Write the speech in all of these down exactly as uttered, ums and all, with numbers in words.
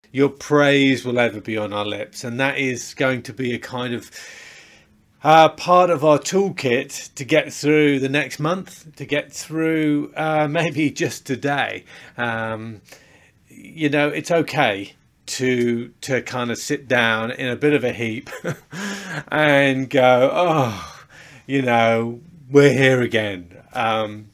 Your praise will ever be on our lips. And that is going to be a kind of uh, part of our toolkit to get through the next month, to get through uh, maybe just today. Um, you know, it's okay to to kind of sit down in a bit of a heap and go, oh, you know, we're here again. Um,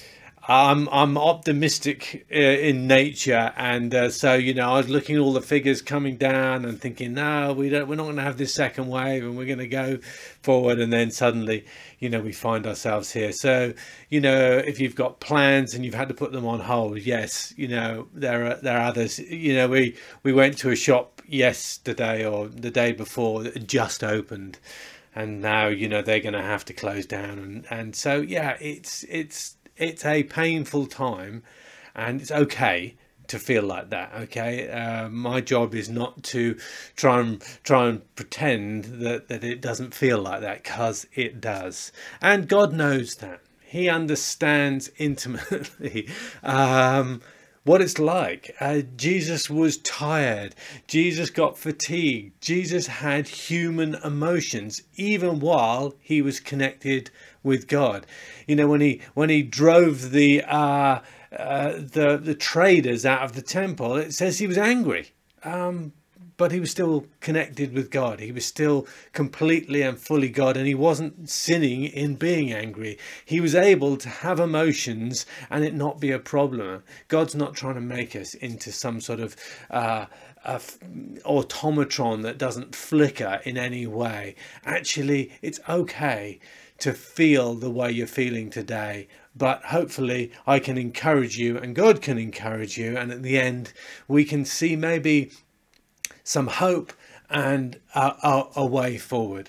I'm I'm optimistic uh, in nature, and uh, so you know I was looking at all the figures coming down and thinking, no, we don't, we're not going to have this second wave, and we're going to go forward, and then suddenly, you know, we find ourselves here. So you know, if you've got plans and you've had to put them on hold, yes, you know there are there are others. You know, we we went to a shop yesterday or the day before that had just opened, and now you know they're going to have to close down, and and so yeah, it's it's. It's a painful time, and it's okay to feel like that. Okay, uh, my job is not to try and try and pretend that that it doesn't feel like that, because it does, and God knows that. He understands intimately um, what it's like. Uh, Jesus was tired. Jesus got fatigued. Jesus had human emotions, even while he was connected with God. You know, when he when he drove the uh, uh, the the traders out of the temple, it says he was angry, um, but he was still connected with God. He was still completely and fully God, and he wasn't sinning in being angry. He was able to have emotions and it not be a problem. God's not trying to make us into some sort of uh, a automatron that doesn't flicker in any way. Actually, it's okay to feel the way you're feeling today, but hopefully I can encourage you and God can encourage you, and at the end we can see maybe some hope and a, a, a way forward.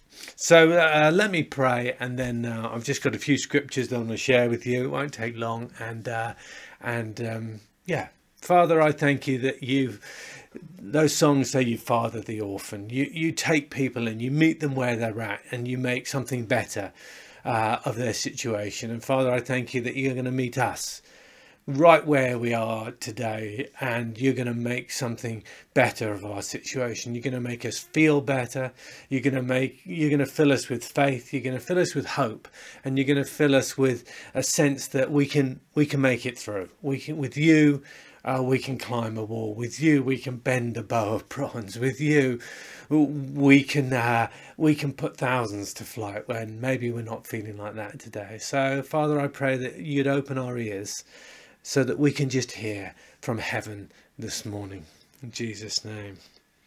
So uh, let me pray, and then uh, I've just got a few scriptures that I want to share with you. It won't take long, and uh, and um, yeah, Father, I thank you that you've, those songs say you father the orphan. You you take people and you meet them where they're at, and you make something better uh, of their situation. And Father, I thank you that you're going to meet us right where we are today, and you're going to make something better of our situation. You're going to make us feel better. You're going to make you're going to fill us with faith. You're going to fill us with hope, and you're going to fill us with a sense that we can we can make it through. We can, with you, uh, we can climb a wall. With you, we can bend a bow of bronze. With you, we can uh, we can put thousands to flight when maybe we're not feeling like that today. So, Father, I pray that you'd open our ears so that we can just hear from heaven this morning. In Jesus' name.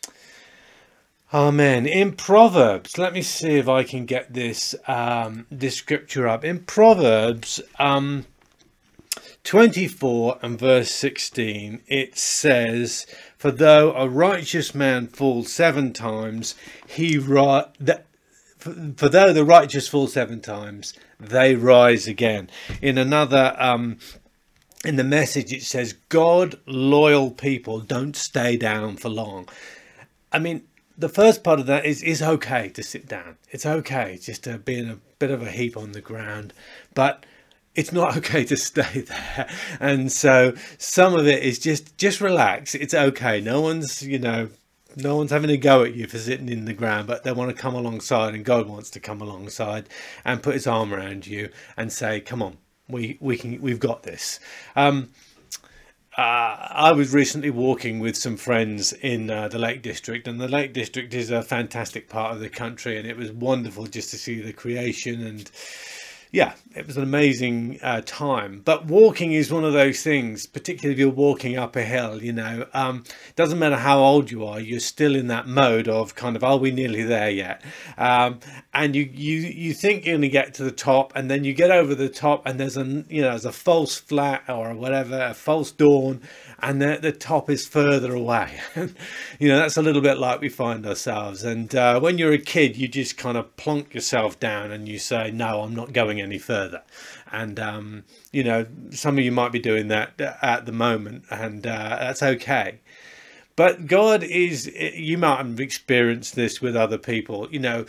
Amen. In Proverbs, let me see if I can get this um, this scripture up. In Proverbs um, twenty-four and verse sixteen, it says, "For though a righteous man falls seven times, he ri- that for, for though the righteous fall seven times, they rise again." In another um, in the Message, it says, God loyal people don't stay down for long. I mean, the first part of that is is okay to sit down. It's okay just to be in a bit of a heap on the ground, but it's not okay to stay there. And so some of it is just just relax. It's okay. No one's, you know, no one's having a go at you for sitting in the ground, but they want to come alongside, and God wants to come alongside and put his arm around you and say, come on, we we can we've got this. um uh, I was recently walking with some friends in uh, the Lake District, and the Lake District is a fantastic part of the country, and it was wonderful just to see the creation, and yeah, it was an amazing uh, time. But walking is one of those things, particularly if you're walking up a hill, you know, um, doesn't matter how old you are, you're still in that mode of kind of, are we nearly there yet? Um, and you, you, you think you're going to get to the top, and then you get over the top, and there's a, you know, there's a false flat or whatever, a false dawn, and the, the top is further away. You know, that's a little bit like we find ourselves. And uh, when you're a kid, you just kind of plonk yourself down and you say, no, I'm not going any further. And um you know, some of you might be doing that at the moment, and uh, that's okay. But God is, you might have experienced this with other people, you know,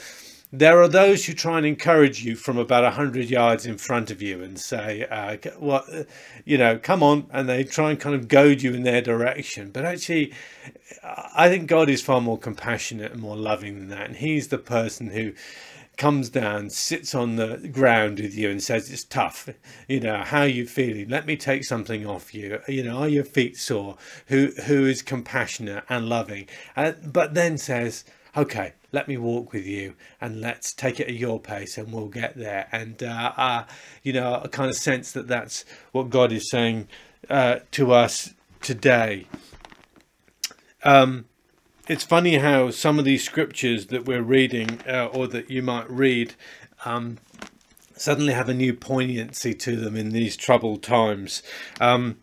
There are those who try and encourage you from about a hundred yards in front of you and say, uh, "What, you know, come on," and they try and kind of goad you in their direction. But actually, I think God is far more compassionate and more loving than that, and He's the person who comes down, sits on the ground with you and says, "It's tough, you know, how are you feeling? Let me take something off you. You know, are your feet sore?" Who who is compassionate and loving, uh, but then says, "Okay, let me walk with you and let's take it at your pace and we'll get there." And, uh, uh, you know, I kind of sense that that's what God is saying uh, to us today. Um, it's funny how some of these scriptures that we're reading uh, or that you might read um, suddenly have a new poignancy to them in these troubled times. Um,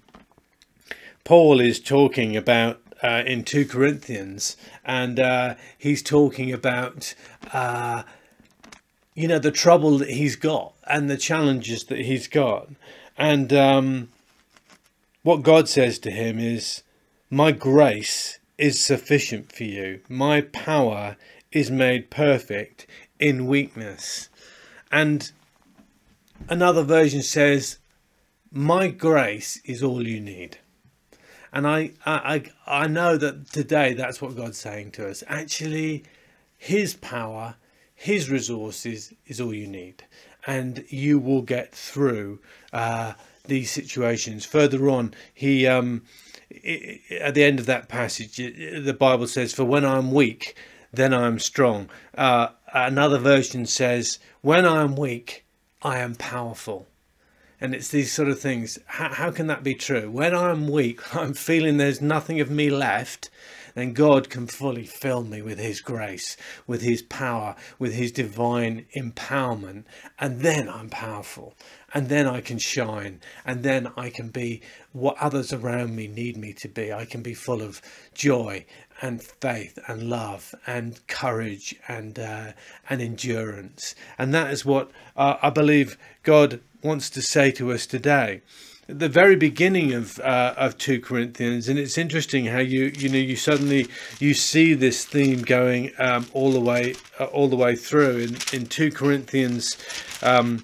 Paul is talking about Uh, in two Corinthians, and uh, he's talking about uh, you know, the trouble that he's got and the challenges that he's got, and um, what God says to him is, "My grace is sufficient for you. My power is made perfect in weakness." And another version says, "My grace is all you need." And I, I, I know that today that's what God's saying to us. Actually, His power, His resources is all you need. And you will get through uh, these situations. Further on, he um, at the end of that passage, the Bible says, "For when I'm weak, then I'm strong." Uh, another version says, "When I'm weak, I am powerful." And it's these sort of things. How, how can that be true? When I'm weak, I'm feeling there's nothing of me left, then God can fully fill me with His grace, with His power, with His divine empowerment. And then I'm powerful. And then I can shine. And then I can be what others around me need me to be. I can be full of joy and faith and love and courage and uh, and endurance. And that is what uh, I believe God wants to say to us today. At the very beginning of uh, of two Corinthians, and it's interesting how you you know you suddenly you see this theme going um, all the way uh, all the way through in in two Corinthians um,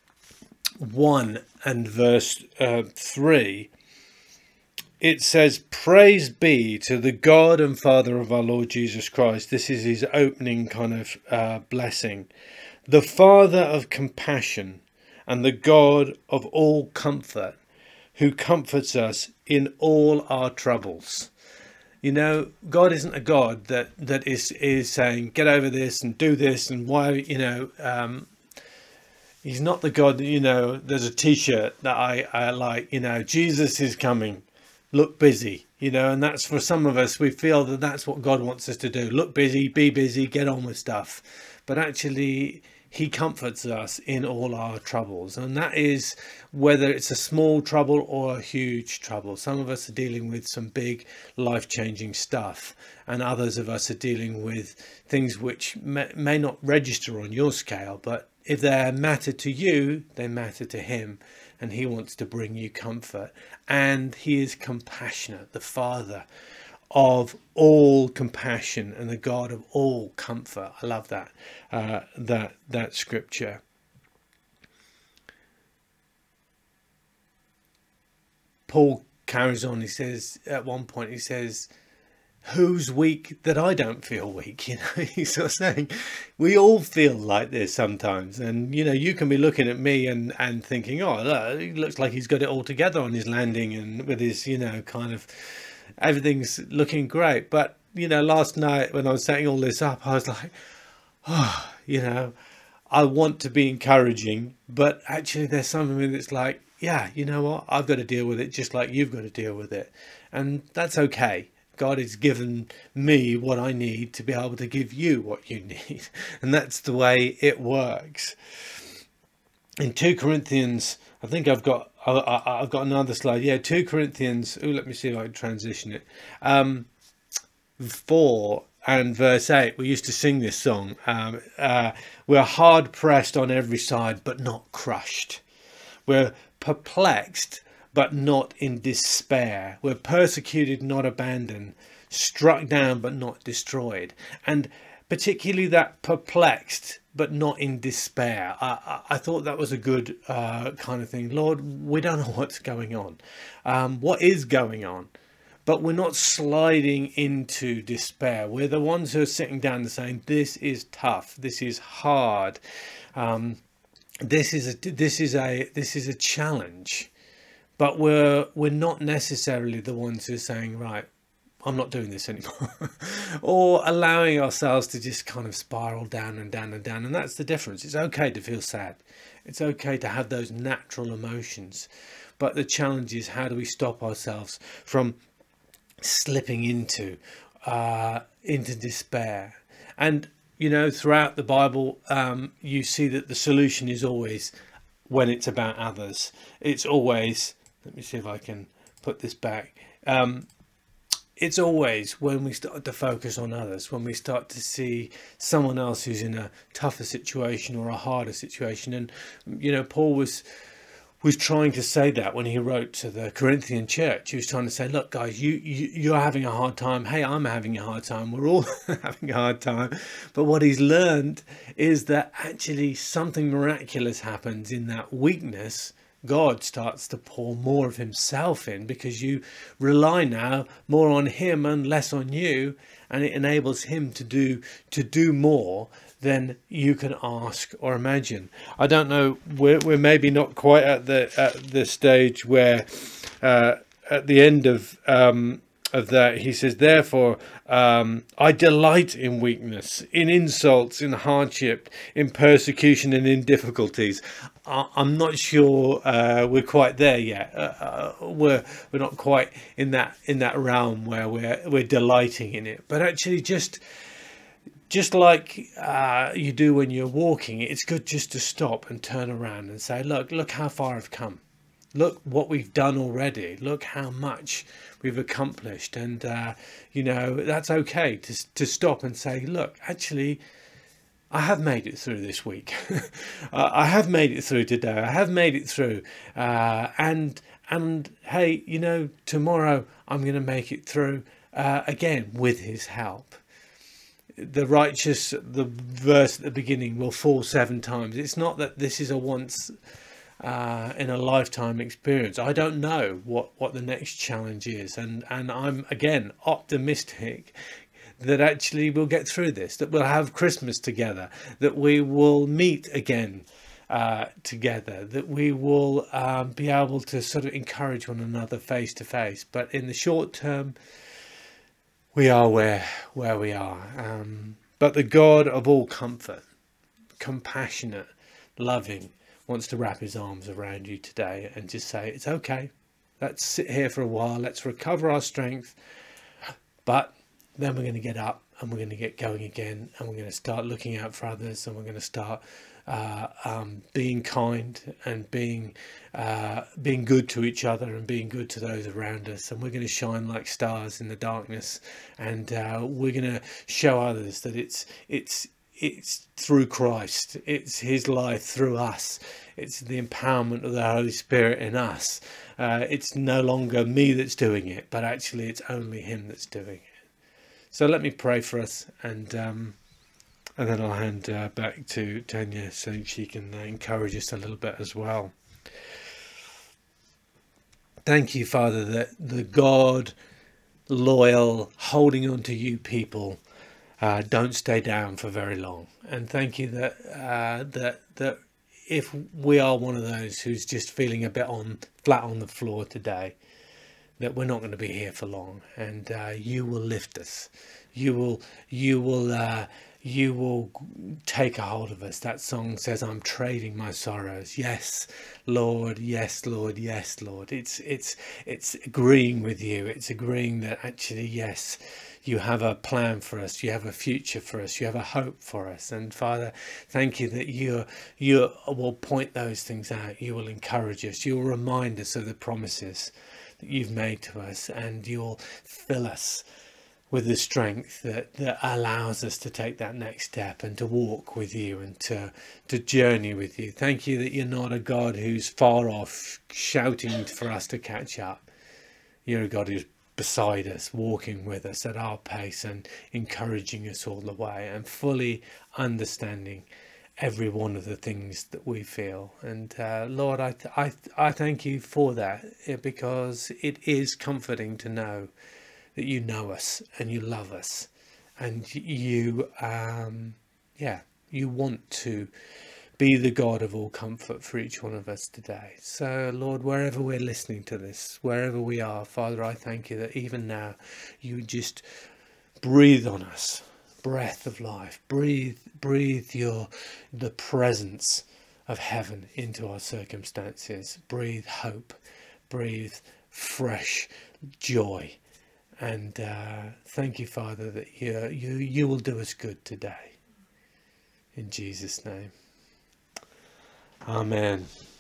one and verse uh, three. It says, "Praise be to the God and Father of our Lord Jesus Christ." This is his opening kind of uh, blessing. "The Father of compassion and the God of all comfort, who comforts us in all our troubles." You know, God isn't a God that, that is, is saying, get over this and do this and why, you know, um, He's not the God that, you know, there's a t-shirt that I, I like, you know, Jesus is coming. Look busy, you know, and that's for some of us, we feel that that's what God wants us to do. Look busy, be busy, get on with stuff. But actually, He comforts us in all our troubles. And that is whether it's a small trouble or a huge trouble. Some of us are dealing with some big life-changing stuff. And others of us are dealing with things which may, may not register on your scale. But if they matter to you, they matter to Him. And He wants to bring you comfort. And He is compassionate, the Father of all compassion and the God of all comfort. I love that uh, that that scripture. Paul carries on. He says at one point, he says, "Who's weak that I don't feel weak?" You know, he's sort of saying we all feel like this sometimes. And, you know, you can be looking at me and, and thinking, oh, look, it looks like he's got it all together on his landing and with his, you know, kind of everything's looking great. But, you know, last night when I was setting all this up, I was like, oh, you know, I want to be encouraging, but actually there's something that's like, yeah, you know what? I've got to deal with it just like you've got to deal with it. And that's okay. God has given me what I need to be able to give you what you need. And that's the way it works. In two Corinthians, I think I've got I, I, I've got another slide. Yeah, two Corinthians. Oh, let me see if I can transition it. Um, four and verse eight. We used to sing this song. Um, uh, We're hard pressed on every side, but not crushed. We're perplexed, but not in despair. We're persecuted, not abandoned. Struck down, but not destroyed. And particularly that perplexed but not in despair. I, I, I thought that was a good uh, kind of thing. Lord, we don't know what's going on. Um, what is going on? But we're not sliding into despair. We're the ones who are sitting down and saying, this is tough. This is hard. Um, this is a, this is a, this is a challenge. But we're, we're not necessarily the ones who are saying, right, I'm not doing this anymore, or allowing ourselves to just kind of spiral down and down and down. And that's the difference. It's okay to feel sad. It's okay to have those natural emotions. But the challenge is, how do we stop ourselves from slipping into uh, into despair? And, you know, throughout the Bible, um, you see that the solution is always, when it's about others, it's always, let me see if I can put this back. Um, It's always when we start to focus on others, when we start to see someone else who's in a tougher situation or a harder situation. And, you know, Paul was was trying to say that when he wrote to the Corinthian church. He was trying to say, look, guys, you, you, you're having a hard time. Hey, I'm having a hard time. We're all having a hard time. But what he's learned is that actually something miraculous happens in that weakness. God starts to pour more of himself in, because you rely now more on him and less on you, and it enables him to do to do more than you can ask or imagine. I don't know, we're, we're maybe not quite at the at the stage where uh, at the end of um, of that he says, therefore um, I delight in weakness, in insults, in hardship, in persecution, and in difficulties. I'm not sure uh, we're quite there yet. Uh, uh, we're we're not quite in that in that realm where we're we're delighting in it. But actually, just just like uh, you do when you're walking, it's good just to stop and turn around and say, look, look how far I've come. Look what we've done already. Look how much we've accomplished. And uh, you know, that's okay to to stop and say, look, actually, I have made it through this week. I have made it through today. I have made it through. Uh, and, and hey, you know, tomorrow I'm going to make it through uh, again with his help. The righteous, the verse at the beginning, will fall seven times. It's not that this is a once uh, in a lifetime experience. I don't know what, what the next challenge is. And, and I'm, again, optimistic that actually we'll get through this, that we'll have Christmas together, that we will meet again uh, together, that we will um, be able to sort of encourage one another face to face. But in the short term, we are where, where we are. Um, but the God of all comfort, compassionate, loving, wants to wrap his arms around you today and just say, it's okay. Let's sit here for a while. Let's recover our strength. But then we're going to get up and we're going to get going again, and we're going to start looking out for others, and we're going to start uh, um, being kind and being uh, being good to each other and being good to those around us. And we're going to shine like stars in the darkness, and uh, we're going to show others that it's it's it's through Christ, it's his life through us, it's the empowerment of the Holy Spirit in us. Uh, it's no longer me that's doing it, but actually it's only him that's doing it. So let me pray for us, and um, and then I'll hand uh, back to Tanya so she can uh, encourage us a little bit as well. Thank you, Father, that the God, loyal, holding on to you people uh, don't stay down for very long. And thank you that uh, that that if we are one of those who's just feeling a bit on flat on the floor today, that we're not going to be here for long, and uh, you will lift us. You will, you will, uh, you will take a hold of us. That song says, "I'm trading my sorrows." Yes, Lord. Yes, Lord. Yes, Lord. It's, it's, it's agreeing with you. It's agreeing that actually, yes, you have a plan for us. You have a future for us. You have a hope for us. And Father, thank you that you, you will point those things out. You will encourage us. You will remind us of the promises you've made to us, and you'll fill us with the strength that, that allows us to take that next step and to walk with you and to to journey with you. Thank you that you're not a God who's far off shouting for us to catch up. You're a God who's beside us, walking with us at our pace and encouraging us all the way, and fully understanding every one of the things that we feel. And uh, Lord, I, th- I, th- I thank you for that, eh, because it is comforting to know that you know us and you love us, and you, um, yeah, you want to be the God of all comfort for each one of us today. So, Lord, wherever we're listening to this, wherever we are, Father, I thank you that even now you just breathe on us, breath of life, breathe, breathe your, the presence of heaven into our circumstances, breathe hope, breathe fresh joy. And uh, thank you, Father, that you, you, you will do us good today. In Jesus' name. Amen.